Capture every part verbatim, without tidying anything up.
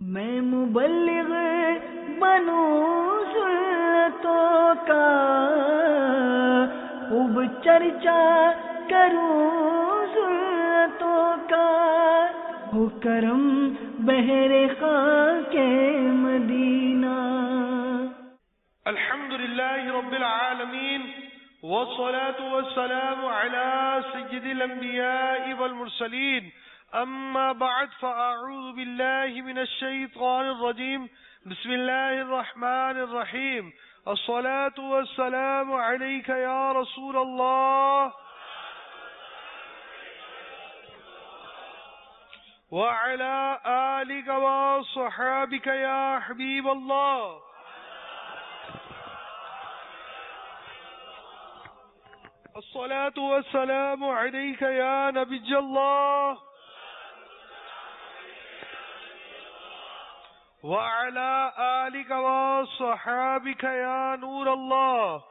میں مبلغ بنوں سنتوں کا، خوب چرچا کروں سنتوں کا، ہو کرم بہر خاک مدینہ۔ الحمد للہ رب العالمین والصلاة والسلام على سید الانبیاء والمرسلین، اما بعد فاعوذ باللہ من الشیطان الرجیم، بسم اللہ الرحمن الرحیم، الصلاة والسلام علیک یا رسول اللہ وعلى آلك وصحابك يا حبيب الله۔ الصلاة والسلام عليك يا نبي الله وعلى آلك وصحابك يا نور الله۔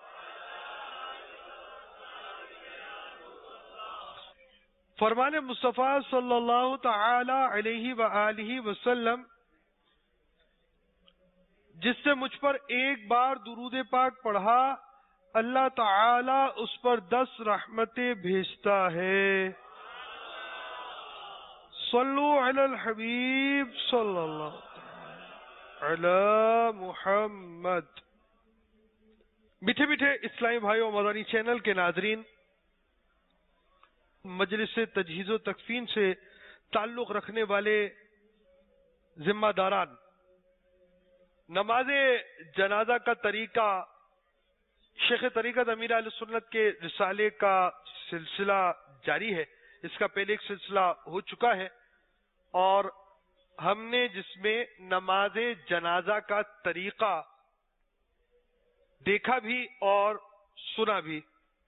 فرمان مصطفیٰ صلی اللہ تعالی علیہ وآلہ وسلم، جس نے مجھ پر ایک بار درود پاک پڑھا اللہ تعالی اس پر دس رحمتیں بھیجتا ہے۔ صلو علی الحبیب صلی اللہ علی محمد۔ میٹھے میٹھے اسلامی بھائیوں، مدنی چینل کے ناظرین، مجلس تجہیز و تکفین سے تعلق رکھنے والے ذمہ داران، نماز جنازہ کا طریقہ شیخ طریقت امیر اہل سنت کے رسالے کا سلسلہ جاری ہے۔ اس کا پہلے ایک سلسلہ ہو چکا ہے اور ہم نے جس میں نماز جنازہ کا طریقہ دیکھا بھی اور سنا بھی۔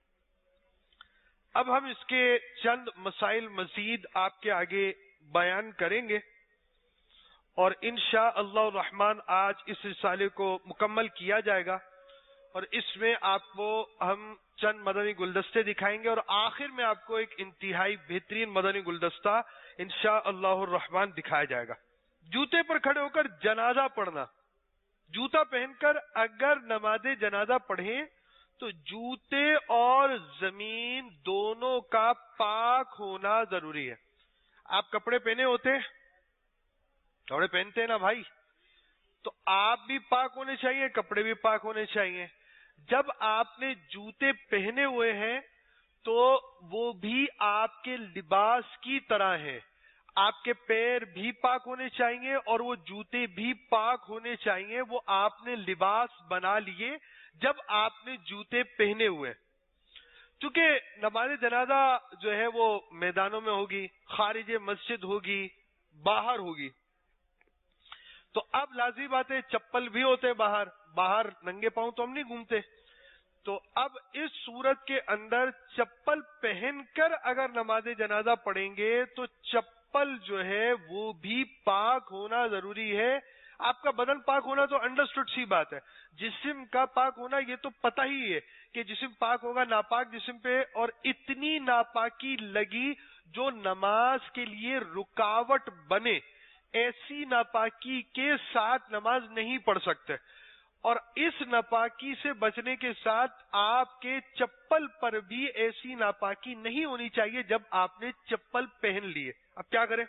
اب ہم اس کے چند مسائل مزید آپ کے آگے بیان کریں گے اور انشاءاللہ الرحمن آج اس رسالے کو مکمل کیا جائے گا، اور اس میں آپ کو ہم چند مدنی گلدستے دکھائیں گے اور آخر میں آپ کو ایک انتہائی بہترین مدنی گلدستہ انشاءاللہ الرحمن دکھایا جائے گا۔ جوتے پر کھڑے ہو کر جنازہ پڑھنا، جوتا پہن کر اگر نماز جنازہ پڑھیں تو جوتے اور زمین دونوں کا پاک ہونا ضروری ہے۔ آپ کپڑے پہنے ہوتے، کپڑے پہنتے ہیں نا بھائی، تو آپ بھی پاک ہونے چاہیے، کپڑے بھی پاک ہونے چاہیے۔ جب آپ نے جوتے پہنے ہوئے ہیں تو وہ بھی آپ کے لباس کی طرح ہے، آپ کے پیر بھی پاک ہونے چاہیے اور وہ جوتے بھی پاک ہونے چاہیے۔ وہ آپ نے لباس بنا لیے جب آپ نے جوتے پہنے ہوئے۔ چونکہ نماز جنازہ جو ہے وہ میدانوں میں ہوگی، خارج مسجد ہوگی، باہر ہوگی، تو اب لازمی بات ہے چپل بھی ہوتے باہر، باہر ننگے پاؤں تو ہم نہیں گھومتے، تو اب اس صورت کے اندر چپل پہن کر اگر نماز جنازہ پڑھیں گے تو چپل جو ہے وہ بھی پاک ہونا ضروری ہے۔ آپ کا بدن پاک ہونا تو انڈرسٹوڈ سی بات ہے، جسم کا پاک ہونا یہ تو پتہ ہی ہے کہ جسم پاک ہوگا ناپاک جسم پہ، اور اتنی ناپاکی لگی جو نماز کے لیے رکاوٹ بنے، ایسی ناپاکی کے ساتھ نماز نہیں پڑھ سکتے، اور اس ناپاکی سے بچنے کے ساتھ آپ کے چپل پر بھی ایسی ناپاکی نہیں ہونی چاہیے جب آپ نے چپل پہن لیے۔ اب کیا کریں؟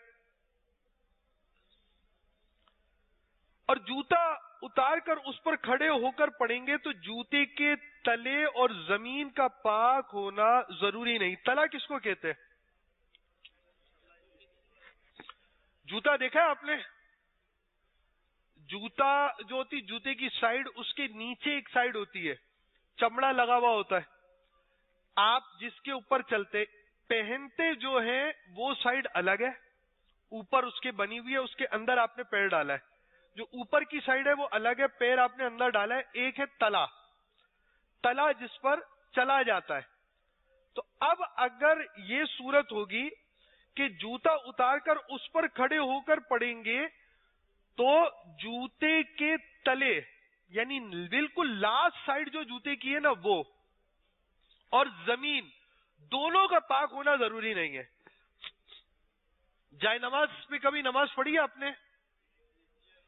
اور جوتا اتار کر اس پر کھڑے ہو کر پڑیں گے تو جوتے کے تلے اور زمین کا پاک ہونا ضروری نہیں۔ تلا کس کو کہتے ہیں؟ جوتا دیکھا ہے آپ نے؟ جوتا جو ہوتی جوتے کی سائیڈ، اس کے نیچے ایک سائیڈ ہوتی ہے، چمڑا لگا ہوا ہوتا ہے، آپ جس کے اوپر چلتے پہنتے جو ہیں وہ سائیڈ الگ ہے، اوپر اس کے بنی ہوئی ہے، اس کے اندر آپ نے پیر ڈالا ہے، جو اوپر کی سائیڈ ہے وہ الگ ہے، پیر آپ نے اندر ڈالا ہے۔ ایک ہے تلا، تلا جس پر چلا جاتا ہے۔ تو اب اگر یہ صورت ہوگی کہ جوتا اتار کر اس پر کھڑے ہو کر پڑیں گے تو جوتے کے تلے یعنی بالکل لاسٹ سائڈ جو جوتے کی ہے نا وہ اور زمین دونوں کا پاک ہونا ضروری نہیں ہے۔ جائے نماز پہ کبھی نماز پڑھی ہے آپ نے؟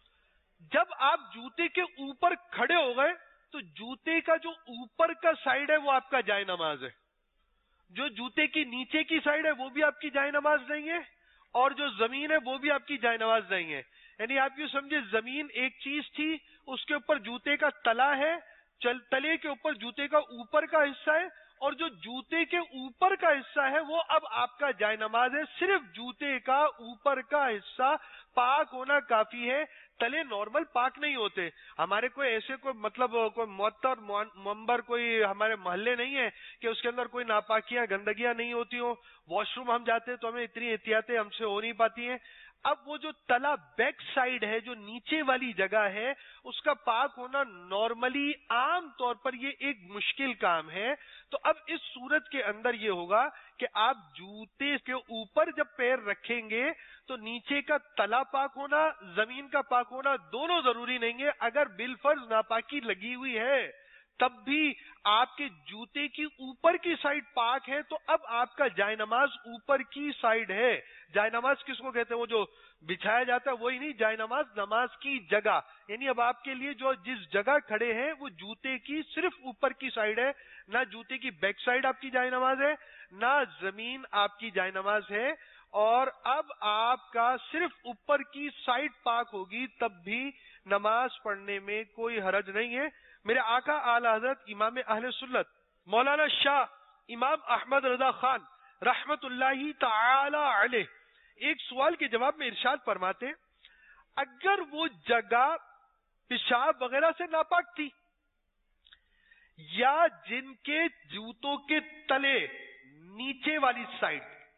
جب آپ جوتے کے اوپر کھڑے ہو گئے تو جوتے کا جو اوپر کا سائڈ ہے وہ آپ کا جائے نماز ہے، جو جوتے کی نیچے کی سائڈ ہے وہ بھی آپ کی جائے نماز نہیں ہے، اور جو زمین ہے وہ بھی آپ کی جائے نماز نہیں ہے. یعنی آپ یوں سمجھے زمین ایک چیز تھی، اس کے اوپر جوتے کا تلا ہے، چل تلے کے اوپر جوتے کا اوپر کا حصہ ہے، اور جو جوتے کے اوپر کا حصہ ہے وہ اب آپ کا جائے نماز ہے. صرف جوتے کا اوپر کا حصہ پاک ہونا کافی ہے، تلے نارمل پاک نہیں ہوتے. ہمارے کوئی ایسے کوئی مطلب کوئی معطر منبر کوئی ہمارے محلے نہیں ہے کہ اس کے اندر کوئی ناپاکیاں گندگیاں نہیں ہوتی ہوں. واش روم ہم جاتے ہیں تو ہمیں اتنی احتیاطیں ہم سے ہو نہیں پاتی ہیں. اب وہ جو تلا بیک سائڈ ہے، جو نیچے والی جگہ ہے، اس کا پاک ہونا نارملی عام طور پر یہ ایک مشکل کام ہے. تو اب اس صورت کے اندر یہ ہوگا کہ آپ جوتے کے اوپر جب پیر رکھیں گے تو نیچے کا تلا پاک ہونا، زمین کا پاک ہونا دونوں ضروری نہیں ہے. اگر بالفرض ناپاکی لگی ہوئی ہے تب بھی آپ کے جوتے کی اوپر کی سائڈ پاک ہے تو اب آپ کا جائے نماز اوپر کی سائڈ ہے. جائے نماز کس کو کہتے ہیں؟ وہ جو بچھایا جاتا ہے وہی نہیں، جائے نماز نماز کی جگہ. یعنی اب آپ کے لیے جو جس جگہ کھڑے ہیں وہ جوتے کی صرف اوپر کی سائڈ ہے، نہ جوتے کی بیک سائڈ آپ کی جائے نماز ہے، نہ زمین آپ کی جائے نماز ہے. اور اب آپ کا صرف اوپر کی سائڈ پاک ہوگی تب بھی نماز پڑھنے میں کوئی حرج نہیں ہے. میرے آقا اعلی حضرت امام اہل سنت مولانا شاہ امام احمد رضا خان رحمت اللہ تعالی علیہ ایک سوال کے جواب میں ارشاد فرماتے، اگر وہ جگہ پیشاب وغیرہ سے ناپاک تھی یا جن کے جوتوں کے تلے نیچے والی سائڈ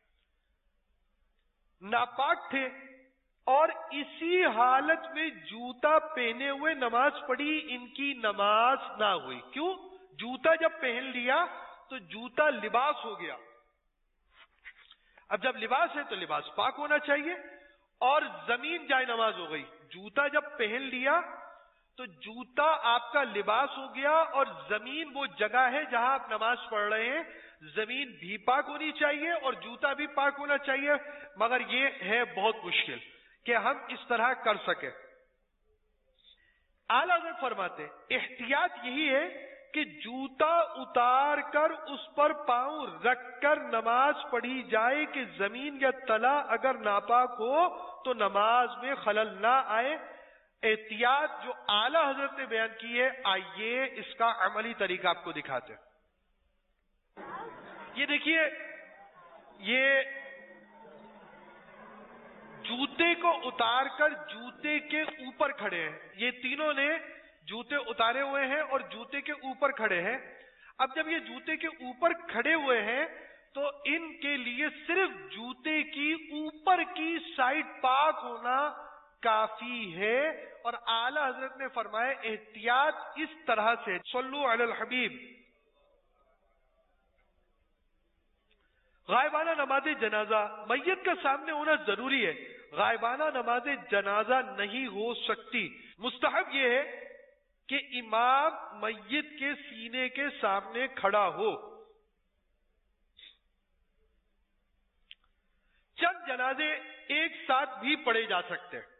ناپاک تھے اور اسی حالت میں جوتا پہنے ہوئے نماز پڑھی، ان کی نماز نہ ہوئی. کیوں؟ جوتا جب پہن لیا تو جوتا لباس ہو گیا. اب جب لباس ہے تو لباس پاک ہونا چاہیے، اور زمین جائے نماز ہو گئی. جوتا جب پہن لیا تو جوتا آپ کا لباس ہو گیا، اور زمین وہ جگہ ہے جہاں آپ نماز پڑھ رہے ہیں، زمین بھی پاک ہونی چاہیے اور جوتا بھی پاک ہونا چاہیے. مگر یہ ہے بہت مشکل کہ ہم اس طرح کر سکیں. اعلی حضرت فرماتے احتیاط یہی ہے کہ جوتا اتار کر اس پر پاؤں رکھ کر نماز پڑھی جائے کہ زمین یا تلا اگر ناپاک ہو تو نماز میں خلل نہ آئے. احتیاط جو اعلی حضرت نے بیان کی ہے، آئیے اس کا عملی طریقہ آپ کو دکھاتے ہیں. یہ دیکھیے، یہ جوتے کو اتار کر جوتے کے اوپر کھڑے ہیں. یہ تینوں نے جوتے اتارے ہوئے ہیں اور جوتے کے اوپر کھڑے ہیں. اب جب یہ جوتے کے اوپر کھڑے ہوئے ہیں تو ان کے لیے صرف جوتے کی اوپر کی سائڈ پاک ہونا کافی ہے. اور اعلی حضرت نے فرمایا احتیاط اس طرح سے، صلو علی الحبیب. غائبانہ نماز جنازہ میت کا سامنے ہونا ضروری ہے. غائبانہ نماز جنازہ نہیں ہو سکتی. مستحب یہ ہے کہ امام میت کے سینے کے سامنے کھڑا ہو. چند جنازے ایک ساتھ بھی پڑھے جا سکتے ہیں.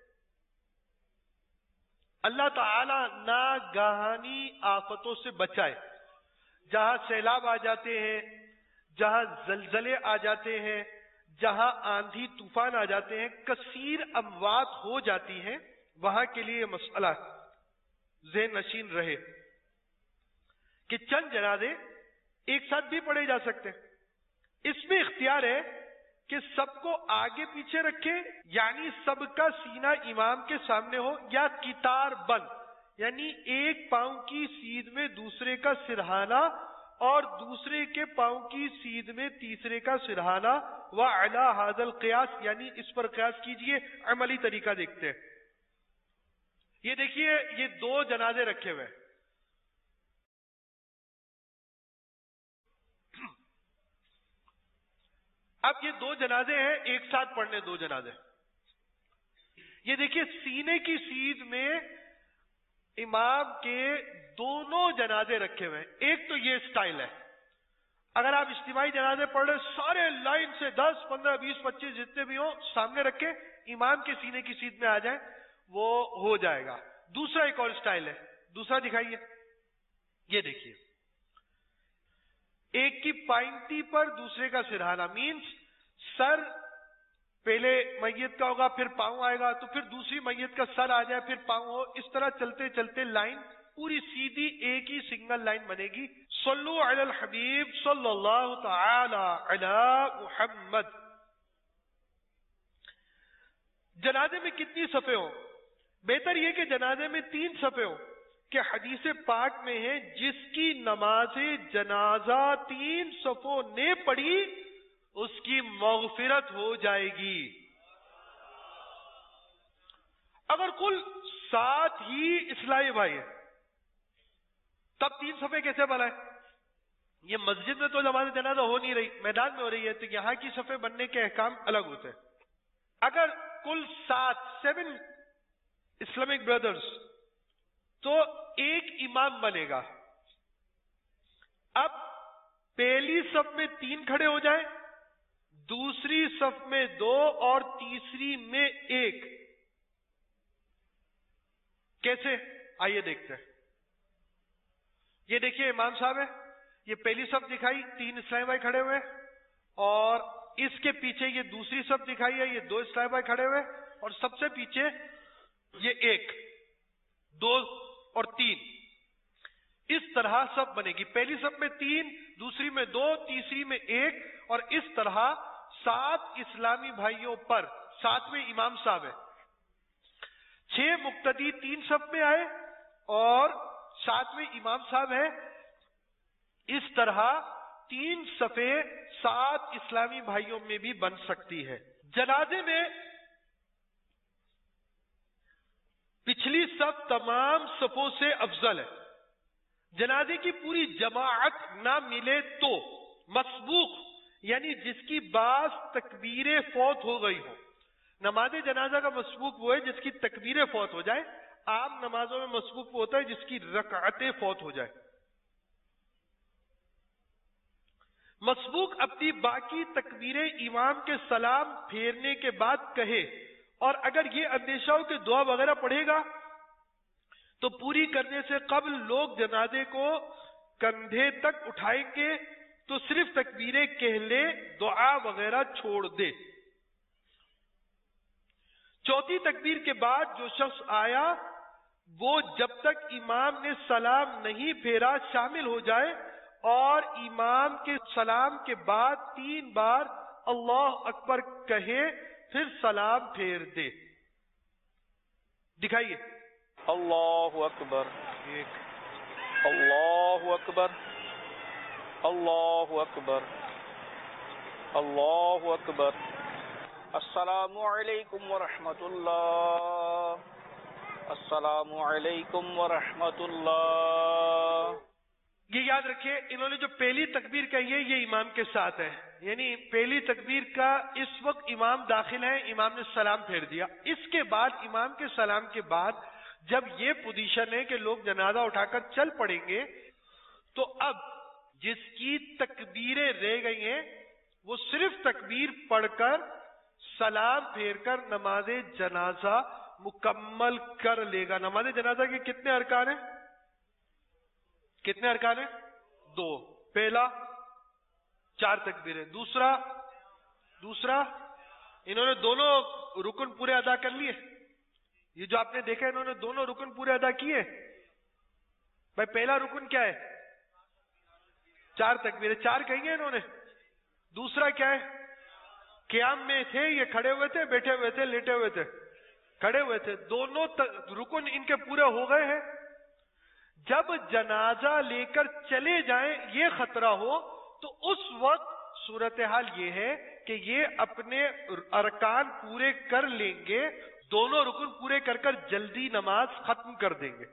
اللہ تعالی ناگہانی آفتوں سے بچائے. جہاں سیلاب آ جاتے ہیں، جہاں زلزلے آ جاتے ہیں، جہاں آندھی طوفان آ جاتے ہیں، کثیر اموات ہو جاتی ہیں، وہاں کے لیے یہ مسئلہ ذہن نشین رہے کہ چند جنازے ایک ساتھ بھی پڑھے جا سکتے ہیں. اس میں اختیار ہے کہ سب کو آگے پیچھے رکھے، یعنی سب کا سینہ امام کے سامنے ہو، یا قطار بند، یعنی ایک پاؤں کی سیدھ میں دوسرے کا سرہانہ اور دوسرے کے پاؤں کی سیدھ میں تیسرے کا سرہانہ. وَعَلَى هَذَا الْقِيَاسِ، یعنی اس پر قیاس کیجئے. عملی طریقہ دیکھتے ہیں. یہ دیکھیے، یہ دو جنازے رکھے ہوئے. اب یہ دو جنازے ہیں، ایک ساتھ پڑھنے دو جنازے. یہ دیکھیے سینے کی سیدھ میں امام کے دونوں جنازے رکھے ہوئے ہیں. ایک تو یہ سٹائل ہے، اگر آپ اجتماعی جنازے پڑھ رہے سارے لائن سے دس پندرہ بیس پچیس جتنے بھی ہوں سامنے رکھے، امام کے سینے کی سیدھ میں آ جائیں، وہ ہو جائے گا. دوسرا ایک اور اسٹائل ہے، دوسرا دکھائیے. یہ دیکھیے، ایک کی پائنٹی پر دوسرے کا سرہانا، مینس سر پہلے میت کا ہوگا، پھر پاؤں آئے گا، تو پھر دوسری میت کا سر آ جائے، پھر پاؤں ہو، اس طرح چلتے چلتے لائن پوری سیدھی ایک ہی سنگل لائن بنے گی. صلو علی الحبیب صلی اللہ تعالی علی محمد. جنازے میں کتنی صفیں ہوں؟ بہتر یہ کہ جنازے میں تین صفیں ہوں، کہ حدیث پاک میں ہے جس کی نماز جنازہ تین صفوں نے پڑھی اس کی مغفرت ہو جائے گی. اگر کل سات ہی اسلامی بھائی ہیں تب تین صفیں کیسے بنائیں؟ یہ مسجد میں تو نماز جنازہ ہو نہیں رہی، میدان میں ہو رہی ہے، تو یہاں کی صفیں بننے کے احکام الگ ہوتے ہیں. اگر کل سات سیون اسلامک بردرز تو ایک امام بنے گا. اب پہلی صف میں تین کھڑے ہو جائیں، دوسری صف میں دو اور تیسری میں ایک. کیسے؟ آئیے دیکھتے ہیں. یہ دیکھیے امام صاحب ہے، یہ پہلی صف دکھائی، تین اسلامی بھائی کھڑے ہوئے، اور اس کے پیچھے یہ دوسری صف دکھائی ہے، یہ دو اسلامی بھائی کھڑے ہوئے، اور سب سے پیچھے یہ ایک، دو اور تین. اس طرح سب بنے گی. پہلی صف میں تین، دوسری میں دو، تیسری میں ایک، اور اس طرح سات اسلامی بھائیوں پر ساتویں امام صاحب ہے. چھ مقتدی تین صف میں آئے اور ساتویں امام صاحب ہے. اس طرح تین صفیں سات اسلامی بھائیوں میں بھی بن سکتی ہے. جنازے میں پچھلی صف تمام صفوں سے افضل ہے. جنازے کی پوری جماعت نہ ملے تو مسبوق یعنی جس کی بعض تکبیریں فوت ہو گئی ہوں. نماز جنازہ کا مسبوق وہ ہے جس کی تکبیریں فوت ہو جائے. عام نمازوں میں مسبوق وہ ہوتا ہے جس کی رکعتیں فوت ہو جائے. مسبوق اپنی باقی تکبیریں امام کے سلام پھیرنے کے بعد کہے، اور اگر یہ اندیشہ ہو کہ دعا وغیرہ پڑھے گا تو پوری کرنے سے قبل لوگ جنازے کو کندھے تک اٹھائیں گے تو صرف تکبیریں کہہ لے، دعا وغیرہ چھوڑ دے. چوتھی تکبیر کے بعد جو شخص آیا وہ جب تک امام نے سلام نہیں پھیرا شامل ہو جائے، اور امام کے سلام کے بعد تین بار اللہ اکبر کہے، پھر سلام پھیر دے. دکھائیے. اللہ اکبر، ایک، اللہ اکبر، اللہ اکبر، اللہ اکبر. السلام علیکم ورحمۃ اللہ، السلام علیکم ورحمۃ اللہ. یہ یاد رکھیے انہوں نے جو پہلی تکبیر کہی ہے یہ امام کے ساتھ ہے، یعنی پہلی تکبیر کا اس وقت امام داخل ہے، امام نے سلام پھیر دیا. اس کے بعد امام کے سلام کے بعد جب یہ پوزیشن ہے کہ لوگ جنازہ اٹھا کر چل پڑیں گے، تو اب جس کی تکبیریں رہ گئی ہیں وہ صرف تکبیر پڑھ کر سلام پھیر کر نماز جنازہ مکمل کر لے گا. نماز جنازہ کے کتنے ارکان ہیں؟ کتنے ارکان ہیں؟ دو. پہلا چار تکبیریں، دوسرا دوسرا انہوں نے دونوں رکن پورے ادا کر لیے. یہ جو آپ نے دیکھا انہوں نے دونوں رکن پورے ادا کیے. بھائی پہلا رکن کیا ہے؟ چار تکبیریں، چار کہیں گے انہوں نے. دوسرا کیا ہے؟ قیام میں تھے، یہ کھڑے ہوئے تھے، بیٹھے ہوئے تھے، لیٹے ہوئے تھے، کھڑے ہوئے تھے. دونوں رکن ان کے پورے ہو گئے ہیں. جب جنازہ لے کر چلے جائیں یہ خطرہ ہو تو اس وقت صورتحال یہ ہے کہ یہ اپنے ارکان پورے کر لیں گے، دونوں رکن پورے کر کر جلدی نماز ختم کر دیں گے.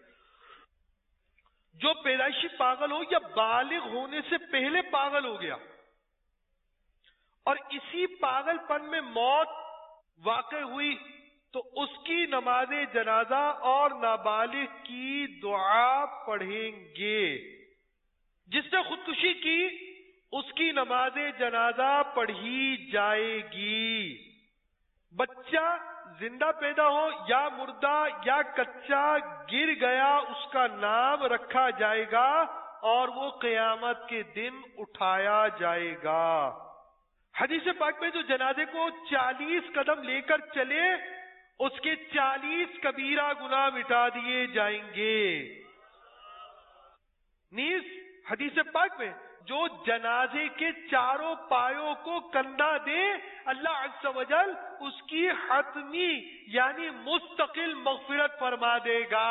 جو پیدائشی پاگل ہو یا بالغ ہونے سے پہلے پاگل ہو گیا اور اسی پاگل پن میں موت واقع ہوئی تو اس کی نماز جنازہ اور نابالغ کی دعا پڑھیں گے. جس نے خودکشی کی اس کی نماز جنازہ پڑھی جائے گی. بچہ زندہ پیدا ہو یا مردہ یا کچا گر گیا اس کا نام رکھا جائے گا اور وہ قیامت کے دن اٹھایا جائے گا. حدیث پاک میں جو جنازے کو چالیس قدم لے کر چلے اس کے چالیس کبیرہ گناہ مٹا دیے جائیں گے. نیز حدیث پاک میں جو جنازے کے چاروں پایوں کو کندھا دے اللہ عز و جل اس کی حتمی یعنی مستقل مغفرت فرما دے گا.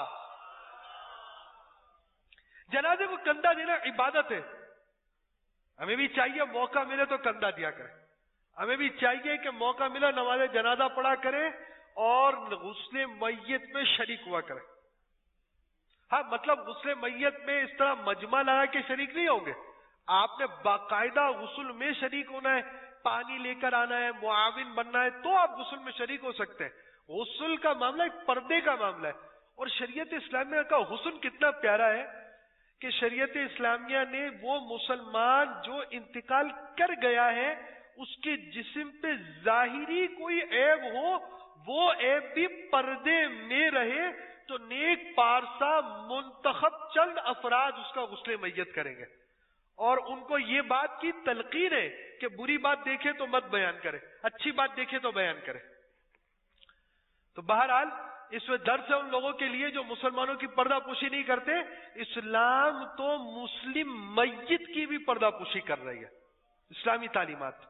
جنازے کو کندھا دینا عبادت ہے. ہمیں بھی چاہیے موقع ملے تو کندھا دیا کرے. ہمیں بھی چاہیے کہ موقع ملا نماز جنازہ پڑھا کرے اور غسل میت میں شریک ہوا کرے. ہاں مطلب غسل میت میں اس طرح مجمع لگا کے شریک نہیں ہوں گے. آپ نے باقاعدہ غسل میں شریک ہونا ہے, پانی لے کر آنا ہے, معاون بننا ہے, تو آپ غسل میں شریک ہو سکتے ہیں. غسل کا معاملہ ایک پردے کا معاملہ ہے. اور شریعت اسلامیہ کا حسن کتنا پیارا ہے کہ شریعت اسلامیہ نے وہ مسلمان جو انتقال کر گیا ہے اس کے جسم پہ ظاہری کوئی عیب ہو وہ عیب بھی پردے میں رہے تو نیک پارسا منتخب چند افراد اس کا غسل میت کریں گے. اور ان کو یہ بات کی تلقین ہے کہ بری بات دیکھے تو مت بیان کرے, اچھی بات دیکھے تو بیان کرے. تو بہرحال اس میں درس ہے ان لوگوں کے لیے جو مسلمانوں کی پردہ پوشی نہیں کرتے. اسلام تو مسلم میت کی بھی پردہ پوشی کر رہی ہے, اسلامی تعلیمات.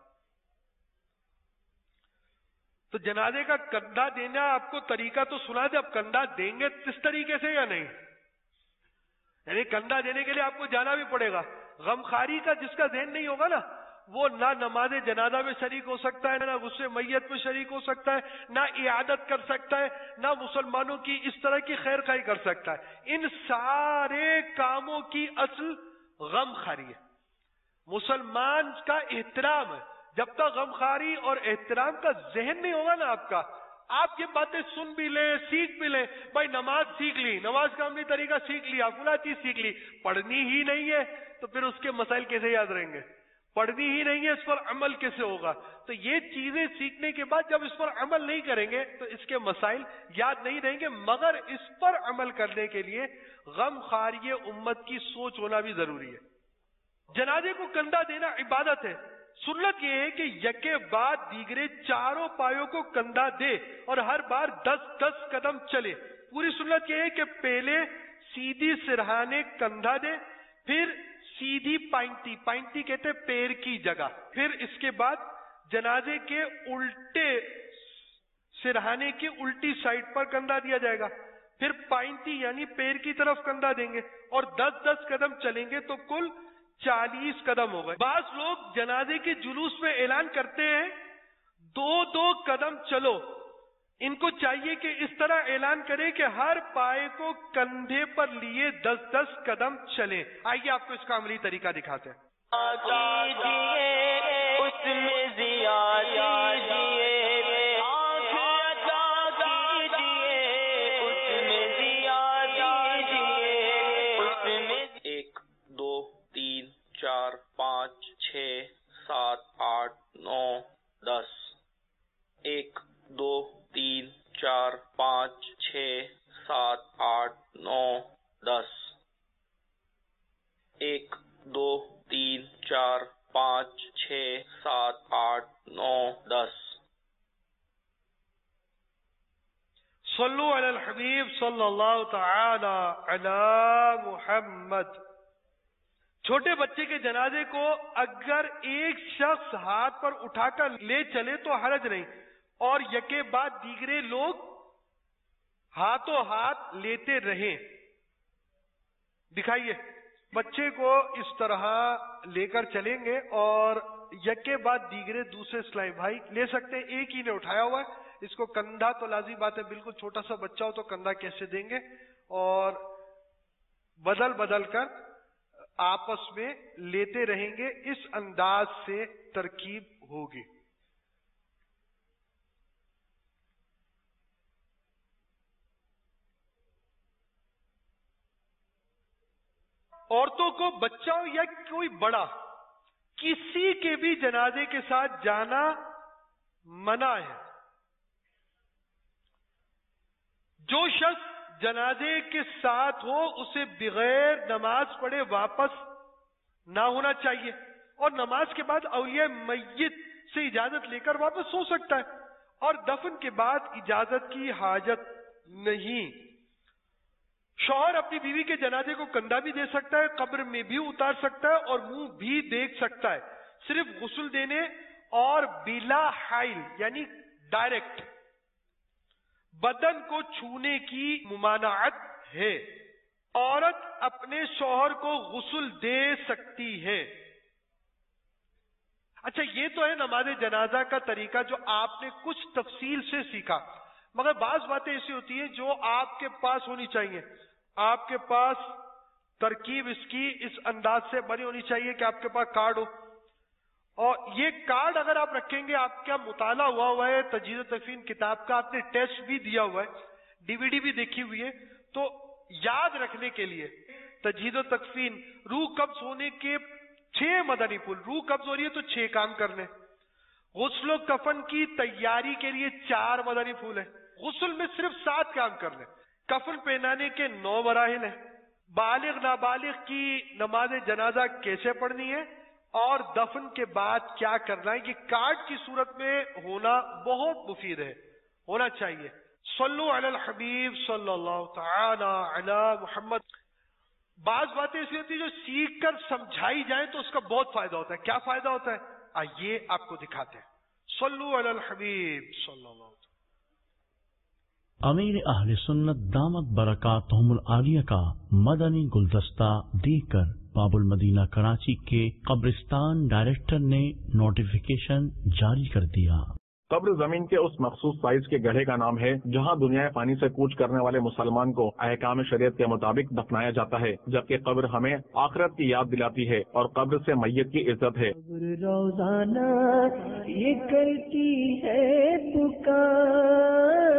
تو جنازے کا کندھا دینا آپ کو طریقہ تو سنا دے, اب کندھا دیں گے اس طریقے سے یا نہیں؟ یعنی کندھا دینے کے لیے آپ کو جانا بھی پڑے گا. غمخاری کا جس کا ذہن نہیں ہوگا نا وہ نہ نماز جنازہ میں شریک ہو سکتا ہے, نہ غسل میت میں شریک ہو سکتا ہے, نہ اعادت کر سکتا ہے, نہ مسلمانوں کی اس طرح کی خیر خواہی کر سکتا ہے. ان سارے کاموں کی اصل غمخاری ہے. مسلمان کا احترام ہے. جب تک غمخاری اور احترام کا ذہن نہیں ہوگا نا آپ کا, آپ یہ باتیں سن بھی لیں سیکھ بھی لیں, بھائی نماز سیکھ لی, نماز کا عملی طریقہ سیکھ لیا, فلاں چیز سیکھ لی, پڑھنی ہی نہیں ہے تو پھر اس کے مسائل کیسے یاد رہیں گے؟ پڑھنی ہی نہیں ہے اس پر عمل کیسے ہوگا؟ تو یہ چیزیں سیکھنے کے بعد جب اس پر عمل نہیں کریں گے تو اس کے مسائل یاد نہیں رہیں گے. مگر اس پر عمل کرنے کے لیے غمخاری امت کی سوچ ہونا بھی ضروری ہے. جنازے کو کندھا دینا عبادت ہے. سنت یہ ہے کہ یکے بعد دیگرے چاروں پایوں کو کندھا دے اور ہر بار دس دس قدم چلے. پوری سنت یہ ہے کہ پہلے سیدھی سرہانے کندھا دے, پھر سیدھی پائنتی, پائنتی کہتے پیر کی جگہ, پھر اس کے بعد جنازے کے الٹے سرہانے کی الٹی سائڈ پر کندھا دیا جائے گا, پھر پائنتی یعنی پیر کی طرف کندھا دیں گے اور دس دس قدم چلیں گے تو کل چالیس قدم ہو گئے. بعض لوگ جنازے کے جلوس میں اعلان کرتے ہیں دو دو قدم چلو. ان کو چاہیے کہ اس طرح اعلان کرے کہ ہر پائے کو کندھے پر لیے دس دس قدم چلیں. آئیے آپ کو اس کا عملی طریقہ دکھاتے ہیں. ایک دو تین چار پانچ چھ سات آٹھ نو دس. ایک دو تین چار پانچ چھ سات آٹھ نو دس. ایک دو تین چار پانچ چھ سات آٹھ نو دس. صلو علی الحبیب صلی اللہ تعالی علی محمد. چھوٹے بچے کے جنازے کو اگر ایک شخص ہاتھ پر اٹھا کر لے چلے تو حرج نہیں, اور یکے بعد دیگرے لوگ ہاتھوں ہاتھ لیتے رہیں. دکھائیے بچے کو اس طرح لے کر چلیں گے اور یکے بعد دیگرے دوسرے اسلامی بھائی لے سکتے ہیں. ایک ہی نے اٹھایا ہوا ہے, اس کو کندھا تو لازمی بات ہے, بالکل چھوٹا سا بچہ ہو تو کندھا کیسے دیں گے, اور بدل بدل کر آپس میں لیتے رہیں گے. اس انداز سے ترکیب ہوگی. عورتوں کو بچہ ہو یا کوئی بڑا کسی کے بھی جنازے کے ساتھ جانا منع ہے. جو شخص جنازے کے ساتھ ہو اسے بغیر نماز پڑھے واپس نہ ہونا چاہیے، اور نماز کے بعد اولیاء میت سے اجازت لے کر واپس ہو سکتا ہے، اور دفن کے بعد اجازت کی حاجت نہیں۔ شوہر اپنی بیوی کے جنازے کو کندھا بھی دے سکتا ہے، قبر میں بھی اتار سکتا ہے اور منہ بھی دیکھ سکتا ہے، صرف غسل دینے اور بلا حائل یعنی ڈائریکٹ بدن کو چھونے کی ممانعت ہے۔ عورت اپنے شوہر کو غسل دے سکتی ہے۔ اچھا، یہ تو ہے نماز جنازہ کا طریقہ جو آپ نے کچھ تفصیل سے سیکھا، مگر بعض باتیں ایسی ہوتی ہیں جو آپ کے پاس ہونی چاہیے۔ آپ کے پاس ترکیب اس کی اس انداز سے بنی ہونی چاہیے کہ آپ کے پاس کارڈ ہو، اور یہ کارڈ اگر آپ رکھیں گے، آپ کا مطالعہ ہوا ہوا ہے تجہیز و تکفین کتاب کا، آپ نے ٹیسٹ بھی دیا ہوا ہے، ڈی وی ڈی بھی دیکھی ہوئی ہے، تو یاد رکھنے کے لیے تجہیز و تکفین روح قبض ہونے کے چھ مدنی پھول، روح قبض ہو رہی ہے تو چھ کام کرنے، غسل و کفن کی تیاری کے لیے چار مدنی پھول ہیں، غسل میں صرف سات کام کرنے، کفن پہنانے کے نو مراحل ہیں، بالغ نابالغ کی نماز جنازہ کیسے پڑھنی ہے، اور دفن کے بعد کیا کرنا ہے، یہ کارڈ کی صورت میں ہونا بہت مفید ہے، ہونا چاہیے۔ صلو علی الحبیب صلی اللہ تعالی علی محمد۔ بعض باتیں ایسی ہوتی ہیں جو سیکھ کر سمجھائی جائیں تو اس کا بہت فائدہ ہوتا ہے۔ کیا فائدہ ہوتا ہے؟ آئیے آپ کو دکھاتے ہیں۔ صلو علی الحبیب صلی اللہ علیہ وسلم۔ امیر اہل سنت دامت برکاتہم العالیہ کا مدنی گلدستہ دیکھ کر باب المدینہ کراچی کے قبرستان ڈائریکٹر نے نوٹیفیکیشن جاری کر دیا۔ قبر زمین کے اس مخصوص سائز کے گڑھے کا نام ہے جہاں دنیا فانی سے کوچ کرنے والے مسلمان کو احکام شریعت کے مطابق دفنایا جاتا ہے، جبکہ قبر ہمیں آخرت کی یاد دلاتی ہے اور قبر سے میت کی عزت ہے۔ روزانہ یہ کرتی ہے پکار،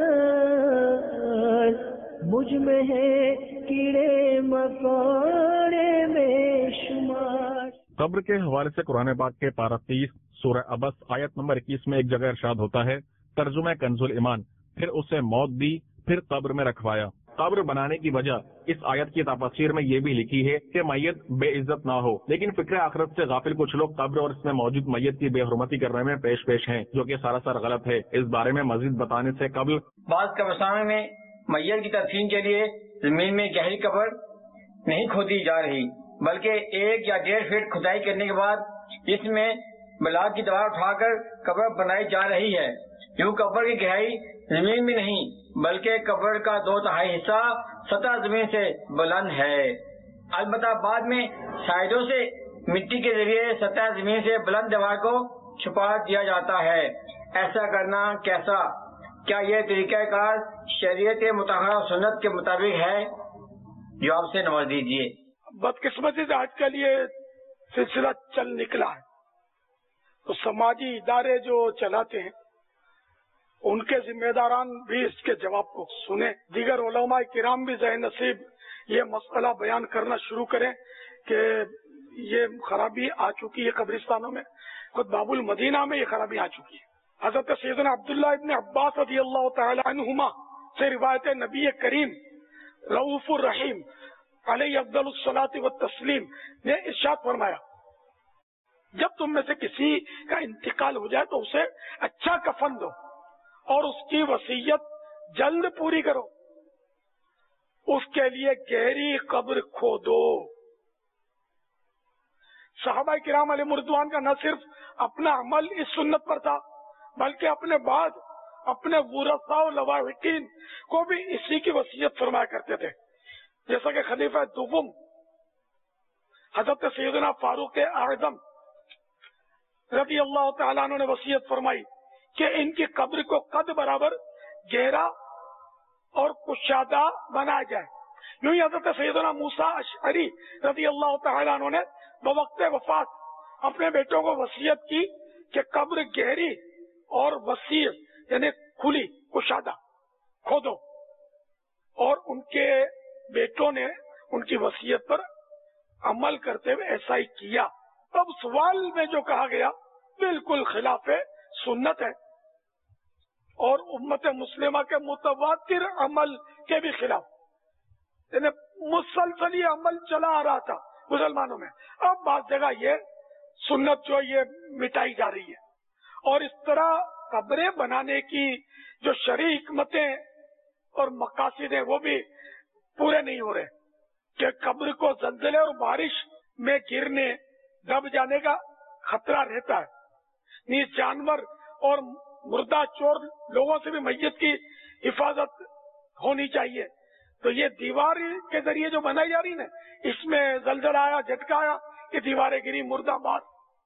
مجھ میں ہے کیڑے مکوڑے بے شمار۔ قبر کے حوالے سے قرآن پاک کے پارہ تیس سورہ عبس آیت نمبر اکیس میں ایک جگہ ارشاد ہوتا ہے، ترجمہ کنز الایمان، پھر اسے موت دی، پھر قبر میں رکھوایا۔ قبر بنانے کی وجہ اس آیت کی تفسیر میں یہ بھی لکھی ہے کہ میت بے عزت نہ ہو، لیکن فکر آخرت سے غافل کچھ لوگ قبر اور اس میں موجود میت کی بے حرمتی کرنے میں پیش پیش ہیں، جو کہ سراسر غلط ہے۔ اس بارے میں مزید بتانے سے قبل بعض قبرستانوں میں میت کی تدفین کے لیے زمین میں گہری قبر نہیں کھودی جا رہی، بلکہ ایک یا ڈیڑھ فٹ کھدائی کرنے کے بعد اس میں بلاک کی دیوار اٹھا کر قبر بنائی جا رہی ہے۔ یوں قبر کی گہرائی زمین میں نہیں بلکہ قبر کا دو تہائی حصہ سطح زمین سے بلند ہے۔ البتہ بعد میں سائڈوں سے مٹی کے ذریعے سطح زمین سے بلند دیوار کو چھپا دیا جاتا ہے۔ ایسا کرنا کیسا؟ کیا یہ طریقہ کار شریعت مطہرہ سنت کے مطابق ہے؟ جواب سے نواز دیجیے۔ بدقسمتی سے آج کل یہ سلسلہ چل نکلا ہے، تو سماجی ادارے جو چلاتے ہیں ان کے ذمہ داران بھی اس کے جواب کو سنیں، دیگر علماء کرام بھی ذہن نصیب یہ مسئلہ بیان کرنا شروع کریں کہ یہ خرابی آ چکی ہے قبرستانوں میں، خود باب المدینہ میں یہ خرابی آ چکی ہے۔ حضرت سیدنا عبداللہ ابن عباس رضی اللہ تعالی عنہما سے روایت نبی کریم رؤوف الرحیم علیہ افضل الصلاۃ والتسلیم نے ارشاد فرمایا، جب تم میں سے کسی کا انتقال ہو جائے تو اسے اچھا کفن دو اور اس کی وصیت جلد پوری کرو، اس کے لیے گہری قبر کھودو۔ صحابہ کرام علیہ رضوان کا نہ صرف اپنا عمل اس سنت پر تھا بلکہ اپنے بعد اپنے ورثاء و لواحقین کو بھی اسی کی وصیت فرمایا کرتے تھے، جیسا کہ خلیفہ دوم حضرت سیدنا فاروق اعظم رضی اللہ تعالیٰ عنہ نے وصیت فرمائی کہ ان کی قبر کو قد برابر گہرا اور کشادہ بنایا جائے۔ یوں ہی حضرت سیدنا موسیٰ اشعری رضی اللہ تعالیٰ عنہ نے بوقت وفات اپنے بیٹوں کو وصیت کی کہ قبر گہری اور وسیع یعنی کھلی کشادہ کھودو، اور ان کے بیٹوں نے ان کی وصیت پر عمل کرتے ہوئے ایسا ہی کیا۔ اب سوال میں جو کہا گیا بالکل خلاف سنت ہے اور امت مسلمہ کے متواتر عمل کے بھی خلاف، یعنی مسلسل یہ عمل چلا آ رہا تھا مسلمانوں میں. اب بعض جگہ یہ سنت جو یہ مٹائی جا رہی ہے، اور اس طرح قبریں بنانے کی جو شرعی حکمتیں اور مقاصد ہیں وہ بھی پورے نہیں ہو رہے، کہ قبر کو زلزلے اور بارش میں گرنے دب جانے کا خطرہ رہتا ہے. نیز جانور اور مردہ چور لوگوں سے بھی میت کی حفاظت ہونی چاہیے. تو یہ دیوار کے ذریعے جو بنائی جا رہی نا، اس میں زلزلہ آیا، جھٹکا آیا، یہ دیواریں گری، مردہ بار.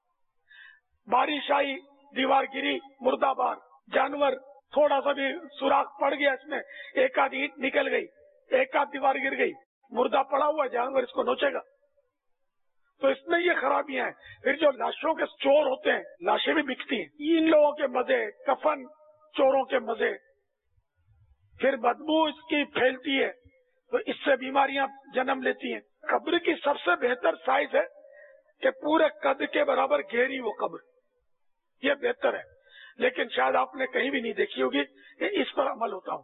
بارش آئی، دیوار گری، مردہ بار. جانور تھوڑا سا بھی سوراخ پڑ گیا، اس میں ایک آدھ اینٹ نکل گئی، ایک آدھ دیوار گر گئی، مردہ پڑا ہوا جانور اس کو نوچے گا. تو اس میں یہ خرابیاں ہیں. پھر جو لاشوں کے چور ہوتے ہیں، لاشیں بھی بکتی ہیں، ان لوگوں کے مزے، کفن چوروں کے مزے. پھر بدبو اس کی پھیلتی ہے، تو اس سے بیماریاں جنم لیتی ہیں. قبر کی سب سے بہتر سائز ہے کہ پورے قد کے برابر گہری وہ قبر، یہ بہتر ہے. لیکن شاید آپ نے کہیں بھی نہیں دیکھی ہوگی کہ اس پر عمل ہوتا ہو،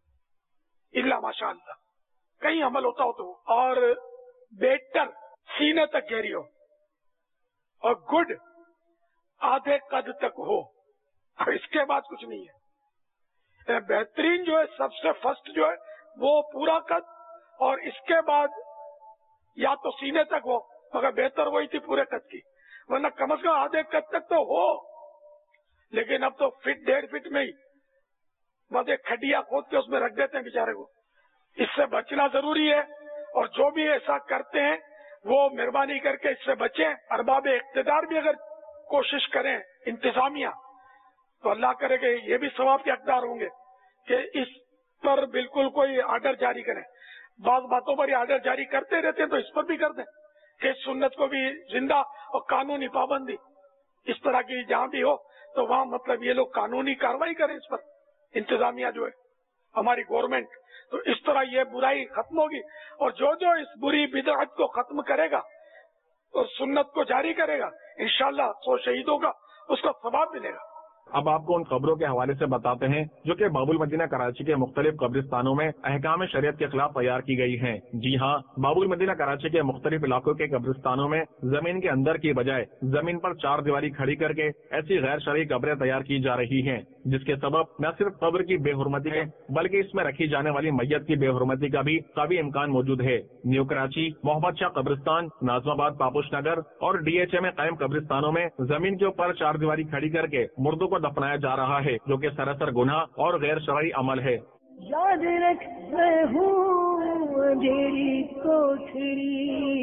الا ماشاء اللہ کہیں عمل ہوتا ہو تو. اور بہتر سینے تک گہری ہو، اور گڈ آدھے قد تک ہو. اب اس کے بعد کچھ نہیں ہے. بہترین جو ہے سب سے فرسٹ جو ہے وہ پورا قد، اور اس کے بعد یا تو سینے تک ہو، مگر بہتر وہی تھی پورے قد کی، ورنہ کم از کم آدھے قد تک تو ہو. لیکن اب تو فٹ ڈیڑھ فٹ میں ہی بس ایک کھڈیا کھود کے اس میں رکھ دیتے ہیں بیچارے کو. اس سے بچنا ضروری ہے، اور جو بھی ایسا کرتے ہیں وہ مہربانی کر کے اس سے بچیں. ارباب اقتدار بھی اگر کوشش کریں، انتظامیہ، تو اللہ کرے کہ یہ بھی ثواب کے حقدار ہوں گے کہ اس پر بالکل کوئی آرڈر جاری کریں. بعض باتوں پر یہ آرڈر جاری کرتے رہتے ہیں، تو اس پر بھی کر دیں کہ سنت کو بھی زندہ اور قانونی پابندی اس طرح کی جہاں بھی ہو تو وہاں مطلب یہ لوگ قانونی کاروائی کریں اس پر، انتظامیہ جو ہے ہماری گورنمنٹ. تو اس طرح یہ برائی ختم ہوگی، اور جو جو اس بری بدعت کو ختم کرے گا اور سنت کو جاری کرے گا، انشاءاللہ سو شہیدوں کا اس کو ثواب ملے گا. اب آپ کو ان قبروں کے حوالے سے بتاتے ہیں جو کہ باب المدینہ کراچی کے مختلف قبرستانوں میں احکام شریعت کے خلاف تیار کی گئی ہیں. جی ہاں، باب المدینہ کراچی کے مختلف علاقوں کے قبرستانوں میں زمین کے اندر کی بجائے زمین پر چار دیواری کھڑی کر کے ایسی غیر شرعی قبریں تیار کی جا رہی ہیں، جس کے سبب نہ صرف قبر کی بے حرمتی ہے بلکہ اس میں رکھی جانے والی میت کی بے حرمتی کا بھی قوی امکان موجود ہے. نیو کراچی، محمد شاہ قبرستان، ناظم آباد، پاپوش نگر اور ڈی ایچ اے میں قائم قبرستانوں میں زمین کے اوپر چار دیواری کھڑی کر کے مردوں کو دفنایا جا رہا ہے، جو کہ سراسر گناہ اور غیر شرعی عمل ہے. یاد رکھ میں ہوں اندھیری کوٹھری،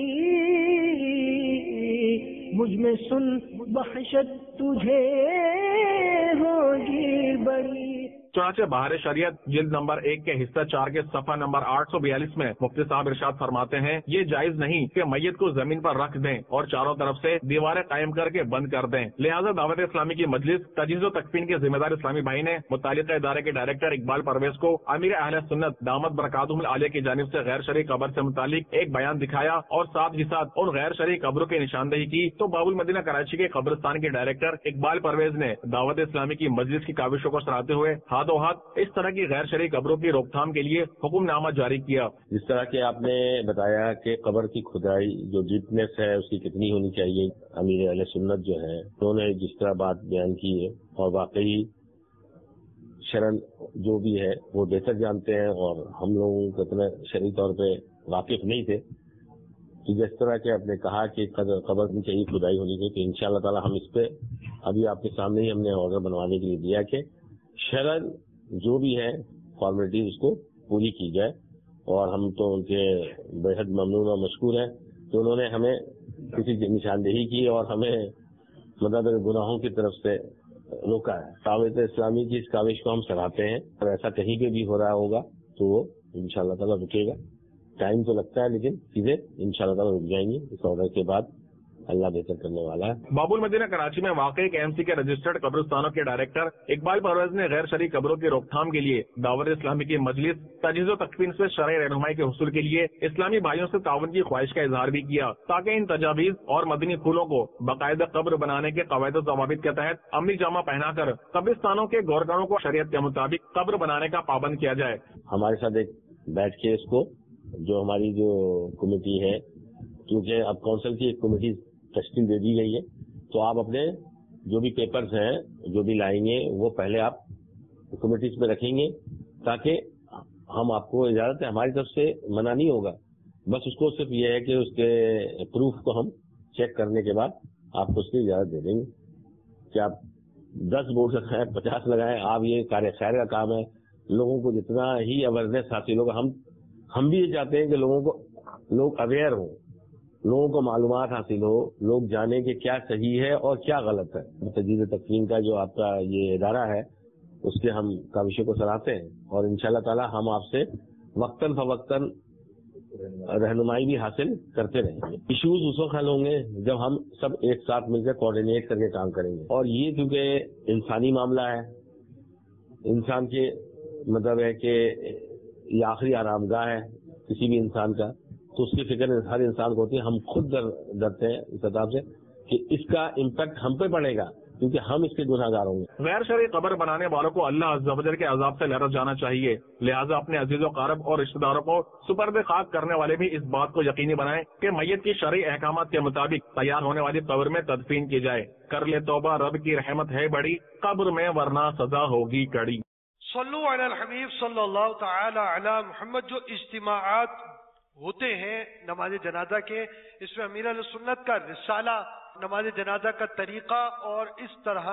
مجھ میں سن وحشت تجھے ہوگی بڑی. چنانچہ بہار شریعت جلد نمبر ایک کے حصہ چار کے صفحہ نمبر آٹھ سو بیالیس میں مفتی صاحب ارشاد فرماتے ہیں، یہ جائز نہیں کہ میت کو زمین پر رکھ دیں اور چاروں طرف سے دیواریں قائم کر کے بند کر دیں. لہٰذا دعوت اسلامی کی مجلس تجہیز و تکفین کے ذمہ دار اسلامی بھائی نے متعلقہ ادارے کے ڈائریکٹر اقبال پرویز کو امیر اہل سنت دامت برکاتہم العالیہ کی جانب سے غیر شرعی قبر سے متعلق ایک بیان دکھایا اور ساتھ ہی ساتھ ان غیر شرعی قبروں کی نشاندہی کی. تو باب المدینہ کراچی کے قبرستان کے ڈائریکٹر اقبال پرویز نے دعوت اسلامی کی مجلس کی کاوشوں کو سراہتے ہوئے ہاتھوں ہاتھ اس طرح کی غیر شرعی قبروں کی روک تھام کے لیے حکم نامہ جاری کیا. جس طرح کہ آپ نے بتایا کہ قبر کی کھدائی جو ڈیپنیس ہے اس کی کتنی ہونی چاہیے، امیر اہل سنت جو ہے انہوں نے جس طرح بات بیان کی ہے اور واقعی شرن جو بھی ہے وہ بہتر جانتے ہیں اور ہم لوگوں کو اتنا شرعی طور پہ واقف نہیں تھے. تو جس طرح کہ آپ نے کہا کہ قبر میں چاہیے کھدائی ہونی چاہیے، تو ان شاء اللہ تعالیٰ ہم اس پہ ابھی آپ کے سامنے ہی ہم نے آرڈر بنوانے کے لیے دیا کہ شرن جو بھی ہے فارمیلٹیز اس کو پوری کی جائے. اور ہم تو ان کے بے حد ممنون اور مشکور ہیں کہ انہوں نے ہمیں کسی کی نشاندہی کی اور ہمیں مطلب گناہوں کی طرف سے روکا ہے. دعوت اسلامی کی اس کاوش کو ہم سراہتے ہیں، اور ایسا کہیں پہ بھی ہو رہا ہوگا تو وہ ان شاء اللہ تعالیٰ رکے گا. ٹائم تو لگتا ہے لیکن چیزیں ان شاء اللہ تعالیٰ رک جائیں گی اس آرڈر کے بعد. اللہ بہتر کرنے والا ہے. باب المدینہ کراچی میں واقع ایک ایم سی کے رجسٹرڈ قبرستانوں کے ڈائریکٹر اقبال پرویز نے غیر شرعی قبروں کی روک تھام کے لیے دعوت اسلامی کی مجلس تجہیز و تکفین سے شرعی رہنمائی کے حصول کے لیے اسلامی بھائیوں سے تعاون کی خواہش کا اظہار بھی کیا تاکہ ان تجاویز اور مدنی پھولوں کو باقاعدہ قبر بنانے کے قواعد و ضوابط کے تحت عملی جامہ پہنا کر قبرستانوں کے گورکنوں کو شریعت کے مطابق قبر بنانے کا پابند کیا جائے. ہمارے ساتھ ایک بیٹھ کے اس کو جو ہماری جو کمیٹی ہے، کیونکہ اب کونسل کی ایک کمیٹی تشکیل دے دی گئی ہے، تو آپ اپنے جو بھی پیپرز ہیں جو بھی لائیں گے وہ پہلے آپ کمیٹیز میں رکھیں گے، تاکہ ہم آپ کو اجازت ہے، ہماری طرف سے منع نہیں ہوگا، بس اس کو صرف یہ ہے کہ اس کے پروف کو ہم چیک کرنے کے بعد آپ کو اس کی اجازت دے دیں گے کہ آپ دس بورڈ لگائیں، پچاس لگائیں، آپ یہ کار خیر کا کام ہے، لوگوں کو جتنا ہی اویئرنیس حاصل ہوگا، ہم ہم بھی یہ چاہتے ہیں کہ لوگوں کو لوگ اویئر ہوں، لوگوں کو معلومات حاصل ہو، لوگ جانیں کہ کیا صحیح ہے اور کیا غلط ہے۔ تجدید تکفین کا جو آپ کا یہ ادارہ ہے اس کے ہم کاوشوں کو سراہتے ہیں، اور انشاءاللہ تعالی ہم آپ سے وقتاً فوقتاً رہنمائی بھی حاصل کرتے رہیں گے۔ ایشوز اس وقت حل ہوں گے جب ہم سب ایک ساتھ مل کر کوآرڈینیٹ کر کے کام کریں گے، اور یہ کیونکہ انسانی معاملہ ہے، انسان کے مطلب ہے کہ یہ آخری آرام گاہ ہے کسی بھی انسان کا، تو اس کی فکر ہر انسان کو ہوتی ہے۔ ہم خود در ڈرتے ہیں اس حساب سے کہ اس کا امپیکٹ ہم پہ پڑے گا، کیونکہ ہم اس کے گناہ گار ہوں گے۔ غیر شرعی قبر بنانے والوں کو اللہ عز و جل کے عذاب سے لرز جانا چاہیے، لہٰذا اپنے عزیز و قارب اور رشتہ داروں کو سپرد خاک کرنے والے بھی اس بات کو یقینی بنائیں کہ میت کی شرعی احکامات کے مطابق تیار ہونے والی قبر میں تدفین کی جائے۔ کر لے توبہ، رب کی رحمت ہے بڑی، قبر میں ورنہ سزا ہوگی کڑی۔ صلو علی الحبیب صلی اللہ تعالی علی محمد۔ جو اجتماعات ہوتے ہیں نماز جنازہ کے، اس میں امیر اہل سنت کا رسالہ، نماز جنازہ کا طریقہ اور اس طرح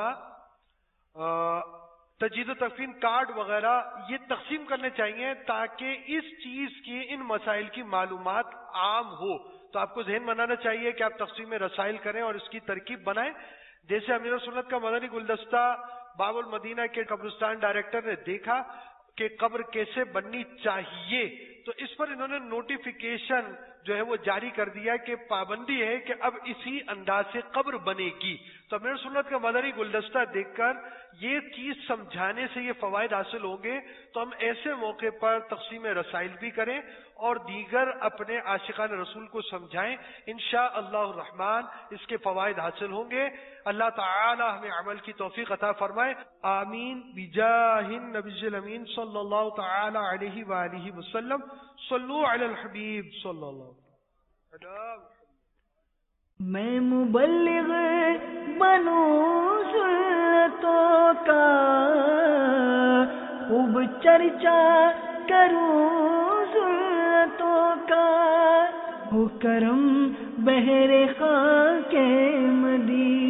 تجدید و تکفین کارڈ وغیرہ یہ تقسیم کرنے چاہیے تاکہ اس چیز کی، ان مسائل کی معلومات عام ہو۔ تو آپ کو ذہن بنانا چاہیے کہ آپ تقسیم رسائل کریں اور اس کی ترکیب بنائیں۔ جیسے امیر سنت کا مدنی گلدستہ باب المدینہ کے قبرستان ڈائریکٹر نے دیکھا کہ قبر کیسے بننی چاہیے، تو اس پر انہوں نے نوٹیفیکیشن جو ہے وہ جاری کر دیا کہ پابندی ہے کہ اب اسی انداز سے قبر بنے گی۔ تو امیر سنت کا مدنی گلدستہ دیکھ کر یہ چیز سمجھانے سے یہ فوائد حاصل ہوں گے، تو ہم ایسے موقع پر تقسیم رسائل بھی کریں اور دیگر اپنے عاشقان رسول کو سمجھائیں۔ انشاءاللہ الرحمن اس کے فوائد حاصل ہوں گے۔ اللہ تعالی ہمیں عمل کی توفیق عطا فرمائے، آمین بجاہ النبی الامین صلی اللہ تعالی علیہ وآلہ وسلم۔ صلو علی الحبیب صلی اللہ علیہ وسلم۔ میں مبلغ بنوں سنتوں کا، خوب چرچا کروں سنتوں کا، ہو کرم بہر خاک مدینہ